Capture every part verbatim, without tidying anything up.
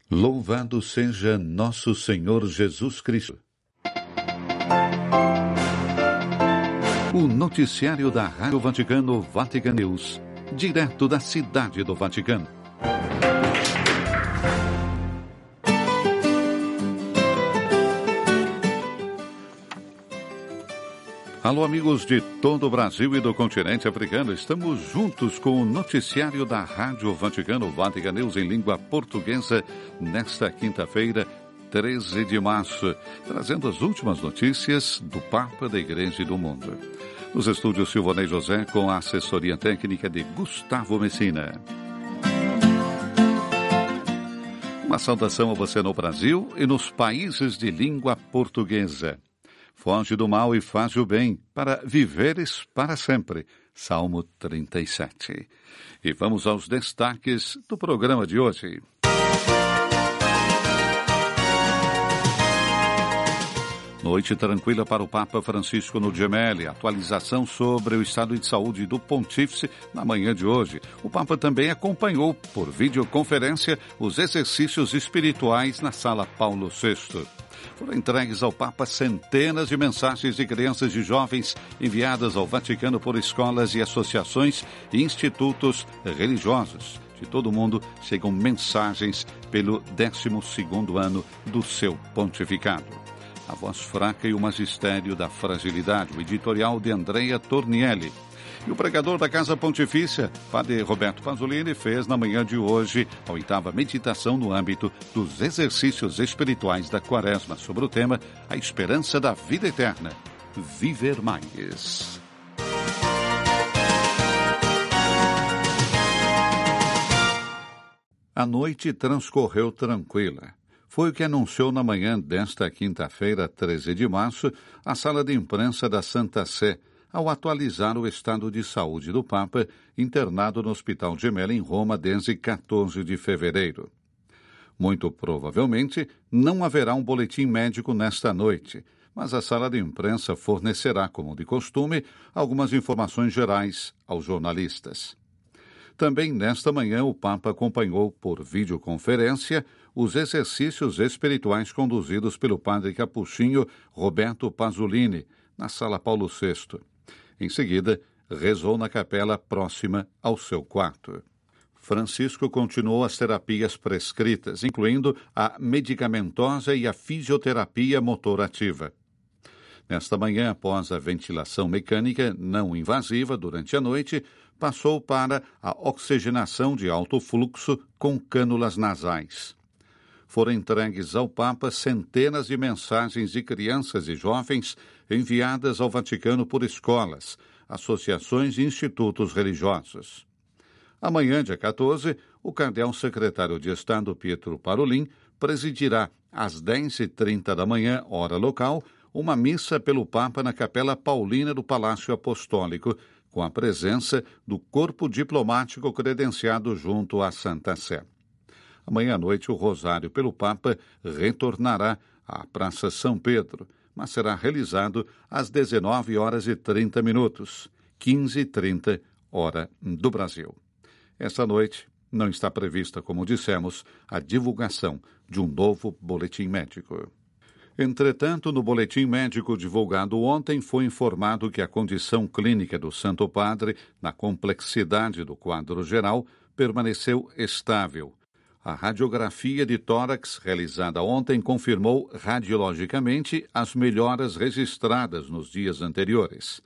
Louvado seja nosso Senhor Jesus Cristo. O noticiário da Rádio Vaticano, Vatican News, direto da Cidade do Vaticano. Alô, amigos de todo o Brasil e do continente africano. Estamos juntos com o noticiário da Rádio Vaticano, Vatican News, em língua portuguesa, nesta quinta-feira, treze de março, trazendo as últimas notícias do Papa, da Igreja e do mundo. Nos estúdios Silvanei José, com a assessoria técnica de Gustavo Messina. Uma saudação a você no Brasil e nos países de língua portuguesa. Foge do mal e faz o bem, para viveres para sempre. Salmo trinta e sete. E vamos aos destaques do programa de hoje. Noite tranquila para o Papa Francisco no Gemelli. Atualização sobre o estado de saúde do Pontífice na manhã de hoje. O Papa também acompanhou, por videoconferência, os exercícios espirituais na Sala Paulo sexto. Foram entregues ao Papa centenas de mensagens de crianças e jovens enviadas ao Vaticano por escolas e associações e institutos religiosos. De todo o mundo chegam mensagens pelo décimo segundo ano do seu pontificado. A voz fraca e o magistério da fragilidade, o editorial de Andrea Tornielli. E o pregador da Casa Pontifícia, Padre Roberto Pasolini, fez na manhã de hoje a oitava meditação no âmbito dos exercícios espirituais da Quaresma, sobre o tema A Esperança da Vida Eterna, Viver Mais. A noite transcorreu tranquila. Foi o que anunciou na manhã desta quinta-feira, treze de março, a sala de imprensa da Santa Sé, ao atualizar o estado de saúde do Papa, internado no Hospital Gemelli em Roma desde quatorze de fevereiro. Muito provavelmente, não haverá um boletim médico nesta noite, mas a sala de imprensa fornecerá, como de costume, algumas informações gerais aos jornalistas. Também nesta manhã, o Papa acompanhou por videoconferência os exercícios espirituais conduzidos pelo padre capuchinho Roberto Pasolini, na Sala Paulo sexto. Em seguida, rezou na capela próxima ao seu quarto. Francisco continuou as terapias prescritas, incluindo a medicamentosa e a fisioterapia motorativa. Nesta manhã, após a ventilação mecânica não invasiva durante a noite, passou para a oxigenação de alto fluxo com cânulas nasais. Foram entregues ao Papa centenas de mensagens de crianças e jovens enviadas ao Vaticano por escolas, associações e institutos religiosos. Amanhã, dia quatorze, o cardeal secretário de Estado Pietro Parolin presidirá às dez e trinta da manhã, hora local, uma missa pelo Papa na Capela Paulina do Palácio Apostólico, com a presença do corpo diplomático credenciado junto à Santa Sé. Amanhã à noite, o rosário pelo Papa retornará à Praça São Pedro, mas será realizado às dezenove horas e trinta minutos, quinze e trinta, hora do Brasil. Esta noite não está prevista, como dissemos, a divulgação de um novo boletim médico. Entretanto, no boletim médico divulgado ontem, foi informado que a condição clínica do Santo Padre, na complexidade do quadro geral, permaneceu estável. A radiografia de tórax realizada ontem confirmou radiologicamente as melhoras registradas nos dias anteriores.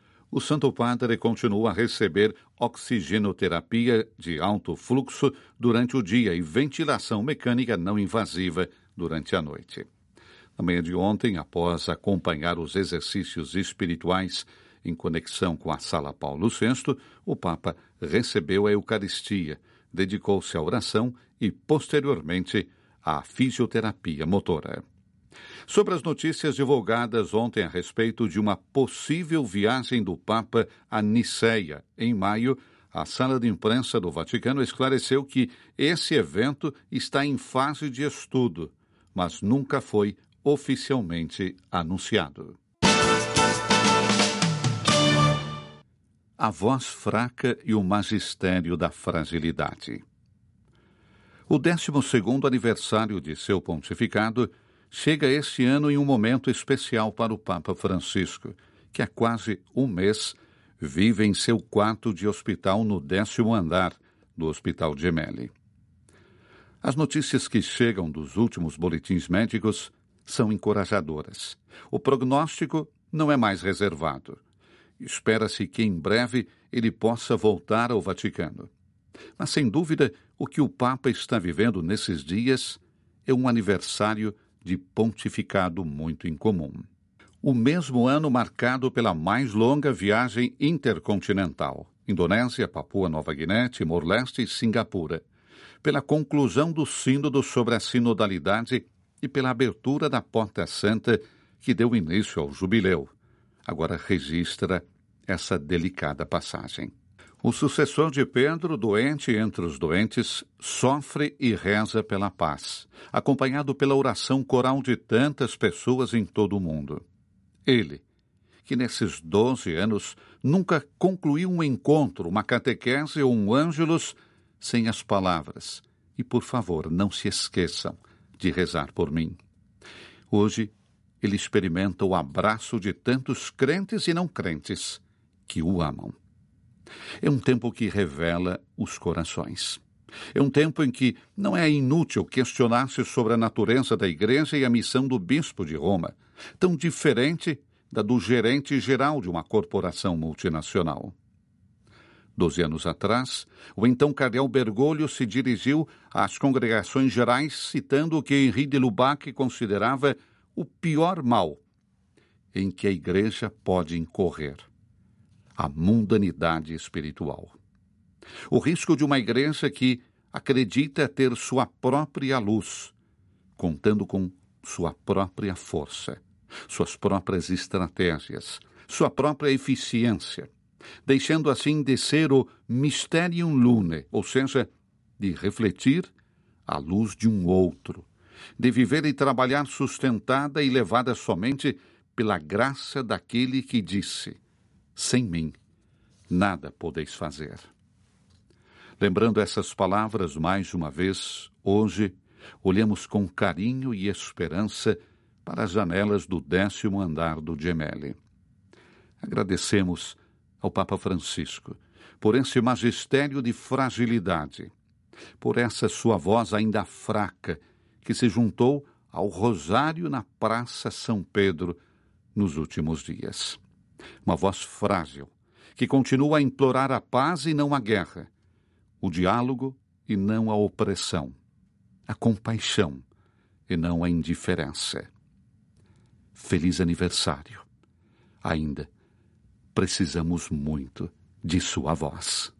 O Santo Padre continua a receber oxigenoterapia de alto fluxo durante o dia e ventilação mecânica não invasiva durante a noite. Na manhã de ontem, após acompanhar os exercícios espirituais em conexão com a Sala Paulo sexto, o Papa recebeu a Eucaristia, dedicou-se à oração e, posteriormente, à fisioterapia motora. Sobre as notícias divulgadas ontem a respeito de uma possível viagem do Papa a Niceia, em maio, a sala de imprensa do Vaticano esclareceu que esse evento está em fase de estudo, mas nunca foi oficialmente anunciado. A voz fraca e o magistério da fragilidade. O décimo segundo aniversário de seu pontificado chega este ano em um momento especial para o Papa Francisco, que há quase um mês vive em seu quarto de hospital no décimo andar do Hospital Gemelli. As notícias que chegam dos últimos boletins médicos são encorajadoras. O prognóstico não é mais reservado. Espera-se que em breve ele possa voltar ao Vaticano. Mas, sem dúvida, o que o Papa está vivendo nesses dias é um aniversário de pontificado muito incomum. O mesmo ano marcado pela mais longa viagem intercontinental, Indonésia, Papua Nova Guiné, Timor-Leste e Singapura, pela conclusão do sínodo sobre a sinodalidade e pela abertura da Porta Santa que deu início ao jubileu. Agora registra essa delicada passagem. O sucessor de Pedro, doente entre os doentes, sofre e reza pela paz, acompanhado pela oração coral de tantas pessoas em todo o mundo. Ele, que nesses doze anos nunca concluiu um encontro, uma catequese ou um ângelus sem as palavras: e por favor, não se esqueçam de rezar por mim. Hoje, ele experimenta o abraço de tantos crentes e não crentes que o amam. É um tempo que revela os corações. É um tempo em que não é inútil questionar-se sobre a natureza da Igreja e a missão do Bispo de Roma, tão diferente da do gerente geral de uma corporação multinacional. Doze anos atrás, o então cardeal Bergoglio se dirigiu às congregações gerais citando o que Henri de Lubac considerava o pior mal em que a Igreja pode incorrer: a mundanidade espiritual. O risco de uma igreja que acredita ter sua própria luz, contando com sua própria força, suas próprias estratégias, sua própria eficiência, deixando assim de ser o mysterium lune, ou seja, de refletir a luz de um outro, de viver e trabalhar sustentada e levada somente pela graça daquele que disse: sem mim, nada podeis fazer. Lembrando essas palavras mais uma vez, hoje, olhamos com carinho e esperança para as janelas do décimo andar do Gemelli. Agradecemos ao Papa Francisco por esse magistério de fragilidade, por essa sua voz ainda fraca que se juntou ao rosário na Praça São Pedro nos últimos dias. Uma voz frágil, que continua a implorar a paz e não a guerra, o diálogo e não a opressão, a compaixão e não a indiferença. Feliz aniversário. Ainda precisamos muito de sua voz.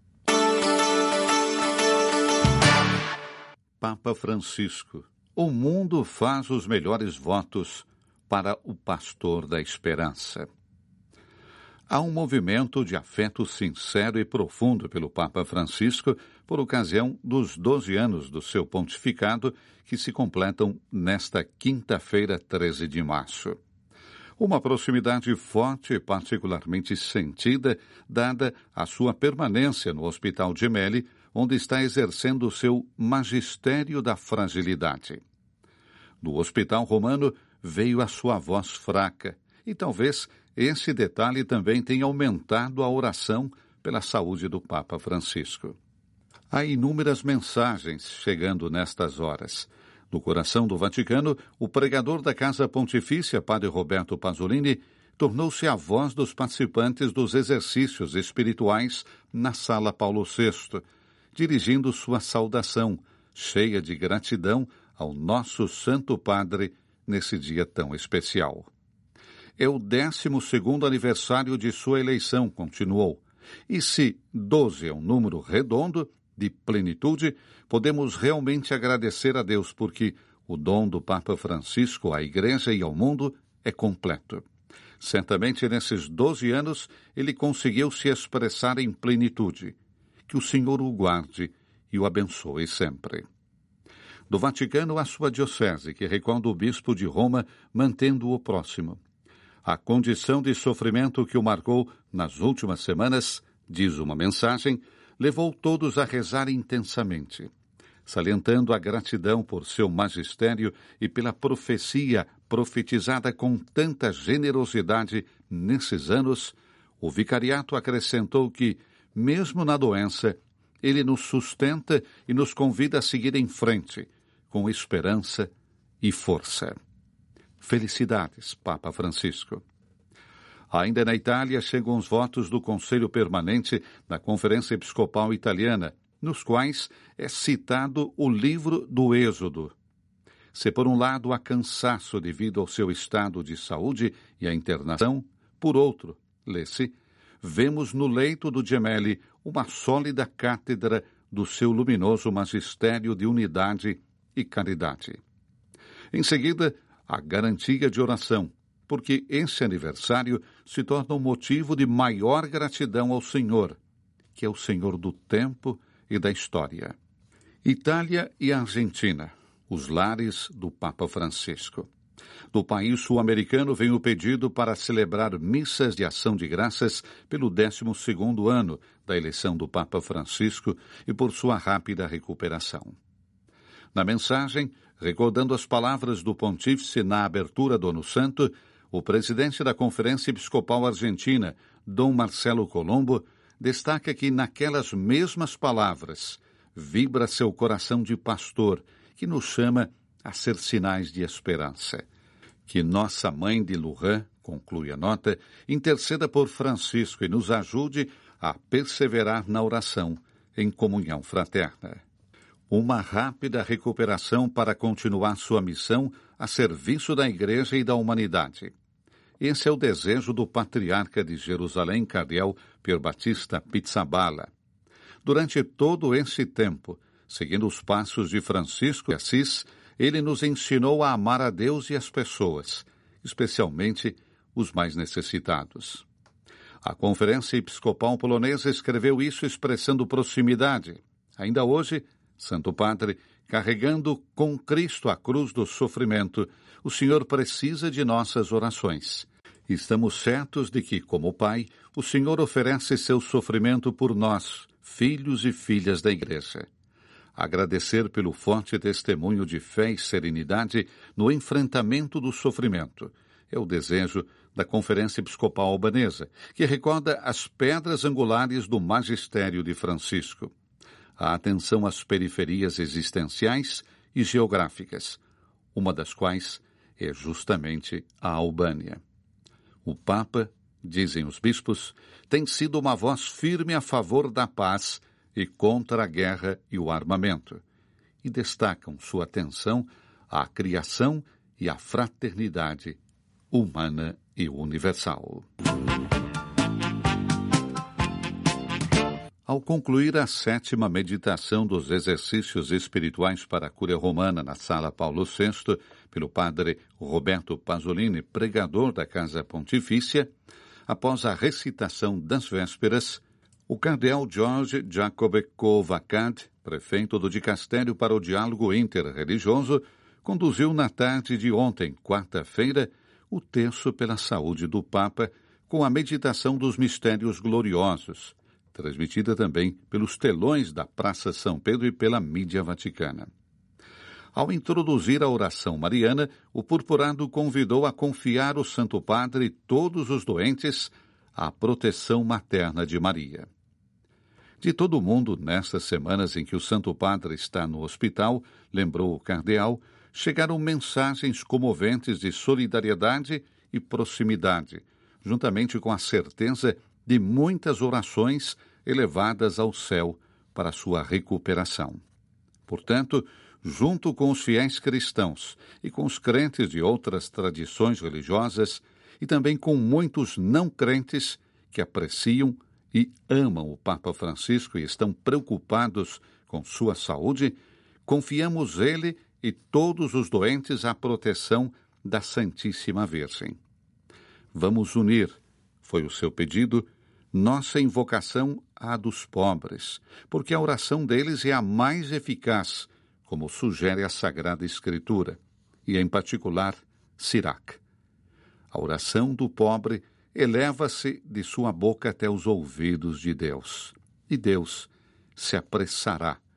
Papa Francisco, o mundo faz os melhores votos para o pastor da esperança. Há um movimento de afeto sincero e profundo pelo Papa Francisco por ocasião dos doze anos do seu pontificado, que se completam nesta quinta-feira, treze de março. Uma proximidade forte e particularmente sentida, dada a sua permanência no Hospital Gemelli, onde está exercendo o seu magistério da fragilidade. Do Hospital Romano veio a sua voz fraca, e talvez esse detalhe também tenha aumentado a oração pela saúde do Papa Francisco. Há inúmeras mensagens chegando nestas horas. No coração do Vaticano, o pregador da Casa Pontifícia, Padre Roberto Pasolini, tornou-se a voz dos participantes dos exercícios espirituais na Sala Paulo sexto, dirigindo sua saudação, cheia de gratidão ao nosso Santo Padre nesse dia tão especial. É o décimo segundo aniversário de sua eleição, continuou. E se doze é um número redondo, de plenitude, podemos realmente agradecer a Deus, porque o dom do Papa Francisco à Igreja e ao mundo é completo. Certamente, nesses doze anos, ele conseguiu se expressar em plenitude. Que o Senhor o guarde e o abençoe sempre. Do Vaticano, a sua diocese, que recorda o bispo de Roma, mantendo-o próximo. A condição de sofrimento que o marcou nas últimas semanas, diz uma mensagem, levou todos a rezar intensamente. salientando a gratidão por seu magistério e pela profecia profetizada com tanta generosidade nesses anos, o vicariato acrescentou que, mesmo na doença, ele nos sustenta e nos convida a seguir em frente, com esperança e força. Felicidades, Papa Francisco. Ainda na Itália, chegam os votos do Conselho Permanente da Conferência Episcopal Italiana, nos quais é citado o livro do Êxodo. Se por um lado há cansaço devido ao seu estado de saúde e à internação, por outro, lê-se, vemos no leito do Gemelli uma sólida cátedra do seu luminoso magistério de unidade e caridade. Em seguida, a garantia de oração, porque esse aniversário se torna um motivo de maior gratidão ao Senhor, que é o Senhor do tempo e da história. Itália e Argentina, os lares do Papa Francisco. Do país sul-americano vem o pedido para celebrar missas de ação de graças pelo décimo segundo ano da eleição do Papa Francisco e por sua rápida recuperação. Na mensagem, recordando as palavras do pontífice na abertura do Ano Santo, o presidente da Conferência Episcopal Argentina, Dom Marcelo Colombo, destaca que naquelas mesmas palavras vibra seu coração de pastor, que nos chama a ser sinais de esperança. Que Nossa Mãe de Lourdes, conclui a nota, interceda por Francisco e nos ajude a perseverar na oração, em comunhão fraterna. Uma rápida recuperação para continuar sua missão a serviço da Igreja e da humanidade. Esse é o desejo do patriarca de Jerusalém, cardeal Pier Battista Pizzaballa. Durante todo esse tempo, seguindo os passos de Francisco de Assis, ele nos ensinou a amar a Deus e as pessoas, especialmente os mais necessitados. A Conferência Episcopal Polonesa escreveu isso expressando proximidade. Ainda hoje, Santo Padre, carregando com Cristo a cruz do sofrimento, o Senhor precisa de nossas orações. Estamos certos de que, como Pai, o Senhor oferece seu sofrimento por nós, filhos e filhas da Igreja. Agradecer pelo forte testemunho de fé e serenidade no enfrentamento do sofrimento é o desejo da Conferência Episcopal Albanesa, que recorda as pedras angulares do magistério de Francisco. A atenção às periferias existenciais e geográficas, uma das quais é justamente a Albânia. O Papa, dizem os bispos, tem sido uma voz firme a favor da paz e contra a guerra e o armamento, e destacam sua atenção à criação e à fraternidade humana e universal. Ao concluir a sétima meditação dos exercícios espirituais para a cura romana na Sala Paulo sexto, pelo padre Roberto Pasolini, pregador da Casa Pontifícia, após a recitação das vésperas, o cardeal George Jacob Kovacad, prefeito do Dicastério para o Diálogo Interreligioso, conduziu na tarde de ontem, quarta-feira, o terço pela saúde do Papa, com a meditação dos mistérios gloriosos, transmitida também pelos telões da Praça São Pedro e pela mídia vaticana. Ao introduzir a oração mariana, o purpurado convidou a confiar o Santo Padre e todos os doentes à proteção materna de Maria. De todo o mundo, nestas semanas em que o Santo Padre está no hospital, lembrou o cardeal, chegaram mensagens comoventes de solidariedade e proximidade, juntamente com a certeza de muitas orações elevadas ao céu para sua recuperação. Portanto, junto com os fiéis cristãos e com os crentes de outras tradições religiosas e também com muitos não crentes que apreciam e amam o Papa Francisco e estão preocupados com sua saúde, confiamos ele e todos os doentes à proteção da Santíssima Virgem. Vamos unir, foi o seu pedido, nossa invocação à dos pobres, porque a oração deles é a mais eficaz, como sugere a Sagrada Escritura, e em particular, Sirac. A oração do pobre eleva-se de sua boca até os ouvidos de Deus, e Deus se apressará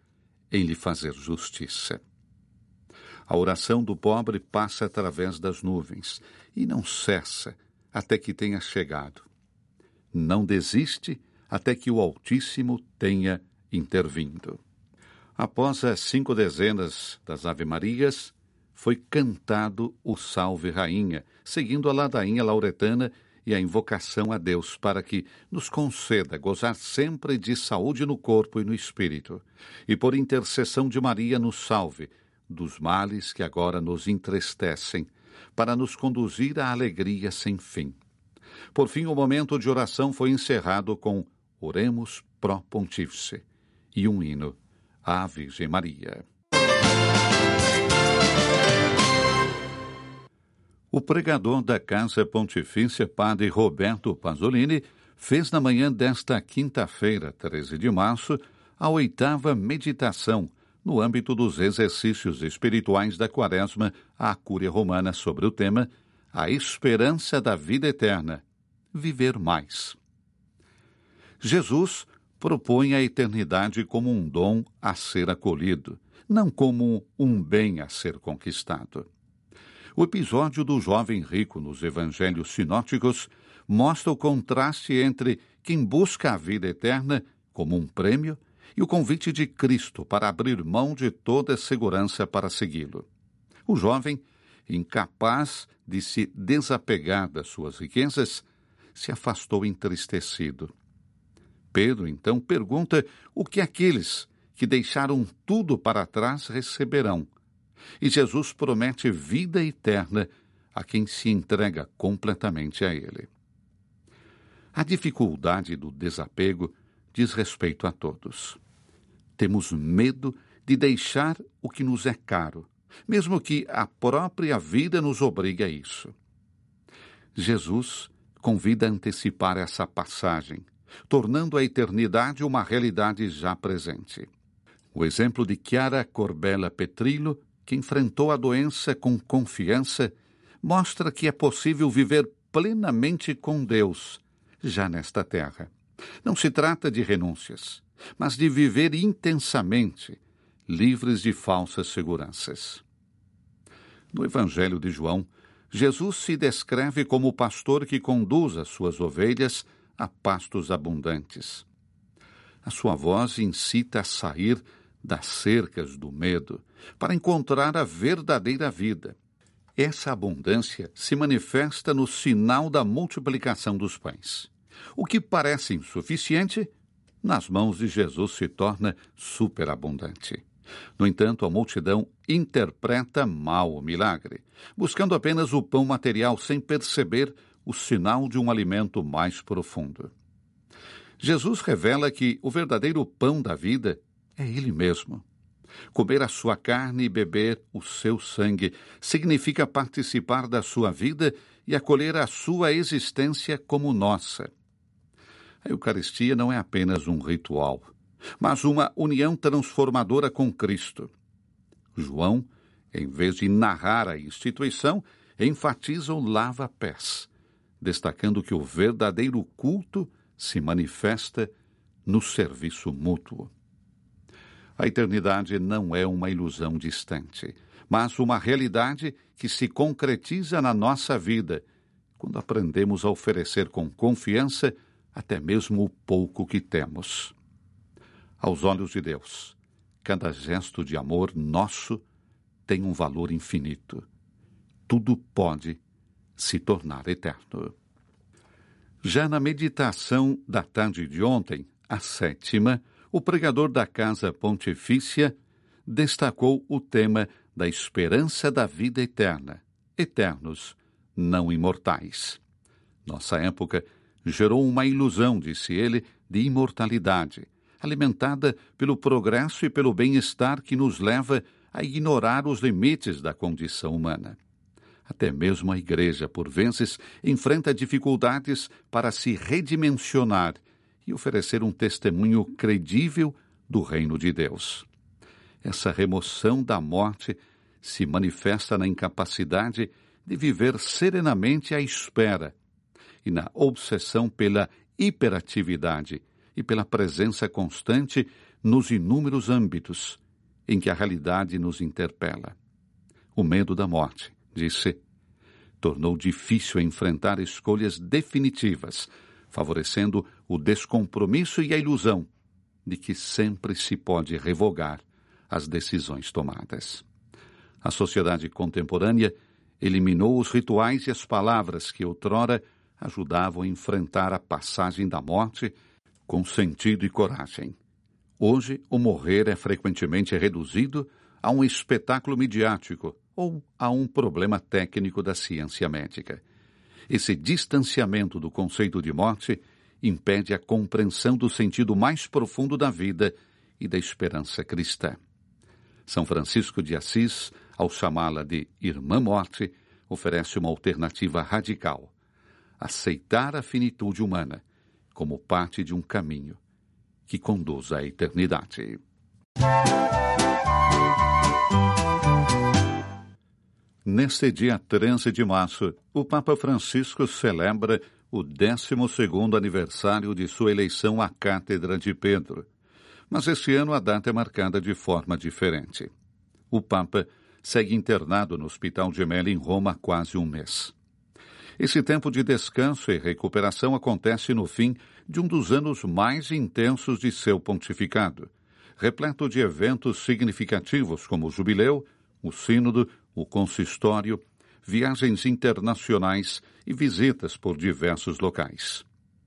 em lhe fazer justiça. A oração do pobre passa através das nuvens e não cessa até que tenha chegado. Não desiste até que o Altíssimo tenha intervindo. Após as cinco dezenas das Ave-Marias, foi cantado o Salve Rainha, seguindo a ladainha lauretana e a invocação a Deus para que nos conceda gozar sempre de saúde no corpo e no espírito, e por intercessão de Maria nos salve dos males que agora nos entristecem, para nos conduzir à alegria sem fim. Por fim, o momento de oração foi encerrado com Oremos pro Pontífice e um hino à Virgem Maria. O pregador da Casa Pontifícia, padre Roberto Pasolini, fez na manhã desta quinta-feira, treze de março, a oitava meditação no âmbito dos exercícios espirituais da Quaresma à Cúria Romana sobre o tema A Esperança da Vida Eterna, Viver Mais. Jesus propõe a eternidade como um dom a ser acolhido, não como um bem a ser conquistado. O episódio do jovem rico nos evangelhos sinóticos mostra o contraste entre quem busca a vida eterna como um prêmio e o convite de Cristo para abrir mão de toda segurança para segui-lo. O jovem, incapaz de se desapegar das suas riquezas, se afastou entristecido. Pedro, então, pergunta o que aqueles que deixaram tudo para trás receberão. E Jesus promete vida eterna a quem se entrega completamente a ele. A dificuldade do desapego diz respeito a todos. Temos medo de deixar o que nos é caro, mesmo que a própria vida nos obrigue a isso. Jesus convida a antecipar essa passagem, tornando a eternidade uma realidade já presente. O exemplo de Chiara Corbella Petrillo, que enfrentou a doença com confiança, mostra que é possível viver plenamente com Deus, já nesta terra. Não se trata de renúncias, mas de viver intensamente, livres de falsas seguranças. No Evangelho de João, Jesus se descreve como o pastor que conduz as suas ovelhas a pastos abundantes. A sua voz incita a sair das cercas do medo para encontrar a verdadeira vida. Essa abundância se manifesta no sinal da multiplicação dos pães. O que parece insuficiente, nas mãos de Jesus se torna superabundante. No entanto, a multidão interpreta mal o milagre, buscando apenas o pão material sem perceber o sinal de um alimento mais profundo. Jesus revela que o verdadeiro pão da vida é Ele mesmo. Comer a sua carne e beber o seu sangue significa participar da sua vida e acolher a sua existência como nossa. A Eucaristia não é apenas um ritual, mas uma união transformadora com Cristo. João, em vez de narrar a instituição, enfatiza o lava-pés, destacando que o verdadeiro culto se manifesta no serviço mútuo. A eternidade não é uma ilusão distante, mas uma realidade que se concretiza na nossa vida, quando aprendemos a oferecer com confiança até mesmo o pouco que temos. Aos olhos de Deus, cada gesto de amor nosso tem um valor infinito. Tudo pode se tornar eterno. Já na meditação da tarde de ontem, a sétima, o pregador da Casa Pontifícia destacou o tema da esperança da vida eterna, eternos, não imortais. Nossa época gerou uma ilusão, disse ele, de imortalidade, alimentada pelo progresso e pelo bem-estar que nos leva a ignorar os limites da condição humana. Até mesmo a Igreja, por vezes, enfrenta dificuldades para se redimensionar e oferecer um testemunho credível do reino de Deus. Essa remoção da morte se manifesta na incapacidade de viver serenamente à espera e na obsessão pela hiperatividade e pela presença constante nos inúmeros âmbitos em que a realidade nos interpela. O medo da morte, disse, tornou difícil enfrentar escolhas definitivas, favorecendo o descompromisso e a ilusão de que sempre se pode revogar as decisões tomadas. A sociedade contemporânea eliminou os rituais e as palavras que outrora ajudavam a enfrentar a passagem da morte com sentido e coragem. Hoje, o morrer é frequentemente reduzido a um espetáculo midiático ou a um problema técnico da ciência médica. Esse distanciamento do conceito de morte impede a compreensão do sentido mais profundo da vida e da esperança cristã. São Francisco de Assis, ao chamá-la de Irmã Morte, oferece uma alternativa radical: aceitar a finitude humana como parte de um caminho que conduz à eternidade. Neste dia treze de março, o Papa Francisco celebra o décimo segundo aniversário de sua eleição à Cátedra de Pedro. Mas este ano a data é marcada de forma diferente. O Papa segue internado no Hospital Gemelli em Roma há quase um mês. Esse tempo de descanso e recuperação acontece no fim de um dos anos mais intensos de seu pontificado, repleto de eventos significativos como o Jubileu, o Sínodo, o Consistório, viagens internacionais e visitas por diversos locais.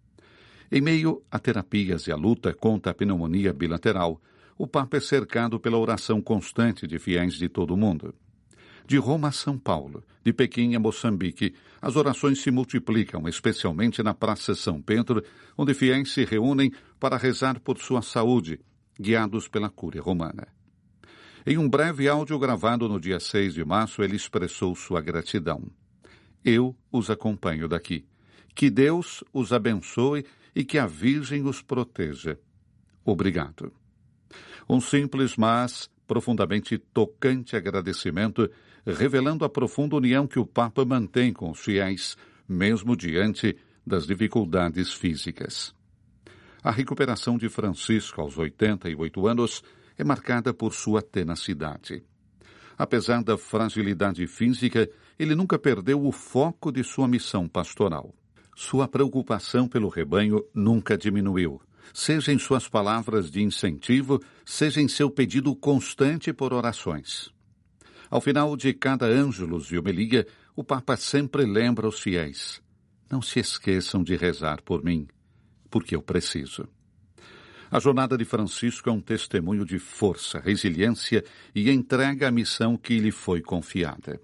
Em meio a terapias e a luta contra a pneumonia bilateral, o Papa é cercado pela oração constante de fiéis de todo o mundo. De Roma a São Paulo, de Pequim a Moçambique, as orações se multiplicam, especialmente na Praça São Pedro, onde fiéis se reúnem para rezar por sua saúde, guiados pela Cúria Romana. Em um breve áudio gravado no dia seis de março, ele expressou sua gratidão. Eu os acompanho daqui. Que Deus os abençoe e que a Virgem os proteja. Obrigado. Um simples, mas profundamente tocante agradecimento, revelando a profunda união que o Papa mantém com os fiéis, mesmo diante das dificuldades físicas. A recuperação de Francisco aos oitenta e oito anos é marcada por sua tenacidade. Apesar da fragilidade física, ele nunca perdeu o foco de sua missão pastoral. Sua preocupação pelo rebanho nunca diminuiu, seja em suas palavras de incentivo, seja em seu pedido constante por orações. Ao final de cada ângelus e homilia, o Papa sempre lembra os fiéis: não se esqueçam de rezar por mim, porque eu preciso. A jornada de Francisco é um testemunho de força, resiliência e entrega à missão que lhe foi confiada.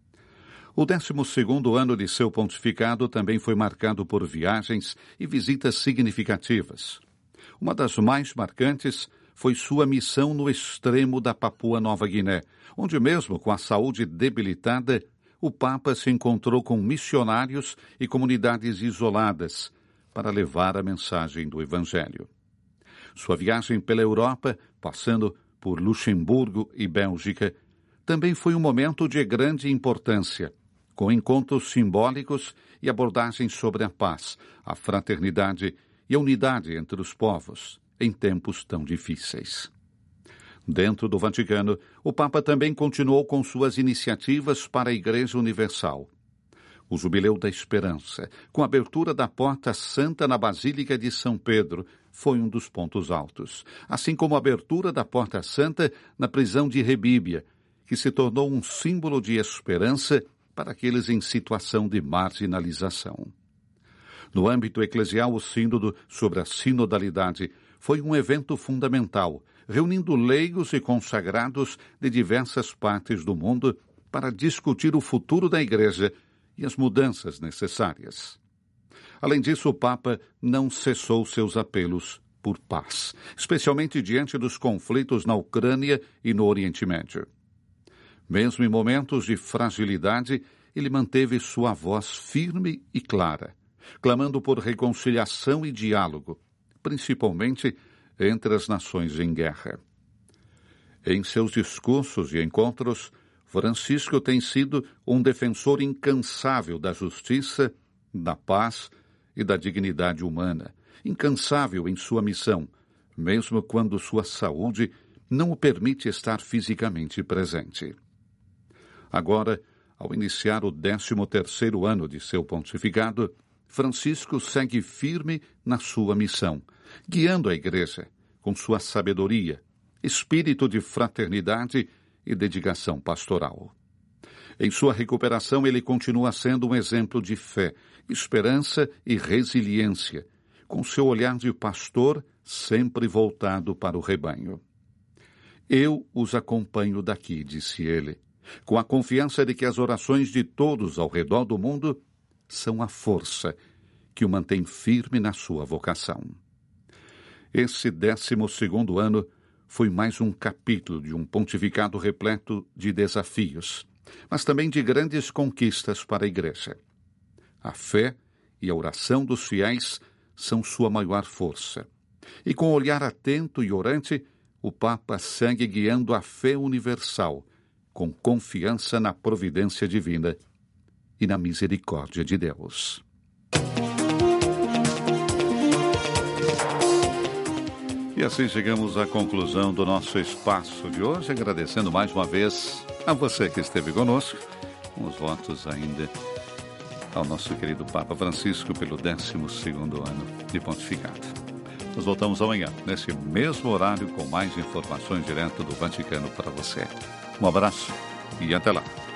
O décimo segundo ano de seu pontificado também foi marcado por viagens e visitas significativas. Uma das mais marcantes foi sua missão no extremo da Papua Nova Guiné, onde mesmo com a saúde debilitada, o Papa se encontrou com missionários e comunidades isoladas para levar a mensagem do Evangelho. Sua viagem pela Europa, passando por Luxemburgo e Bélgica, também foi um momento de grande importância, com encontros simbólicos e abordagens sobre a paz, a fraternidade e a unidade entre os povos em tempos tão difíceis. Dentro do Vaticano, o Papa também continuou com suas iniciativas para a Igreja Universal. O Jubileu da Esperança, com a abertura da Porta Santa na Basílica de São Pedro, foi um dos pontos altos, assim como a abertura da Porta Santa na prisão de Rebíbia, que se tornou um símbolo de esperança para aqueles em situação de marginalização. No âmbito eclesial, o Sínodo sobre a sinodalidade foi um evento fundamental, reunindo leigos e consagrados de diversas partes do mundo para discutir o futuro da Igreja e as mudanças necessárias. Além disso, o Papa não cessou seus apelos por paz, especialmente diante dos conflitos na Ucrânia e no Oriente Médio. Mesmo em momentos de fragilidade, ele manteve sua voz firme e clara, clamando por reconciliação e diálogo, principalmente entre as nações em guerra. Em seus discursos e encontros, Francisco tem sido um defensor incansável da justiça, da paz e da dignidade humana, incansável em sua missão, mesmo quando sua saúde não o permite estar fisicamente presente. Agora, ao iniciar o décimo terceiro ano de seu pontificado, Francisco segue firme na sua missão, guiando a Igreja com sua sabedoria, espírito de fraternidade e dedicação pastoral. Em sua recuperação, ele continua sendo um exemplo de fé, esperança e resiliência, com seu olhar de pastor sempre voltado para o rebanho. Eu os acompanho daqui, disse ele, com a confiança de que as orações de todos ao redor do mundo são a força que o mantém firme na sua vocação. Esse décimo segundo ano foi mais um capítulo de um pontificado repleto de desafios, mas também de grandes conquistas para a Igreja. A fé e a oração dos fiéis são sua maior força. E com olhar atento e orante, o Papa segue guiando a fé universal, com confiança na providência divina e na misericórdia de Deus. E assim chegamos à conclusão do nosso espaço de hoje, agradecendo mais uma vez a você que esteve conosco, com os votos ainda ao nosso querido Papa Francisco pelo décimo segundo ano de pontificado. Nós voltamos amanhã, nesse mesmo horário, com mais informações direto do Vaticano para você. Um abraço e até lá.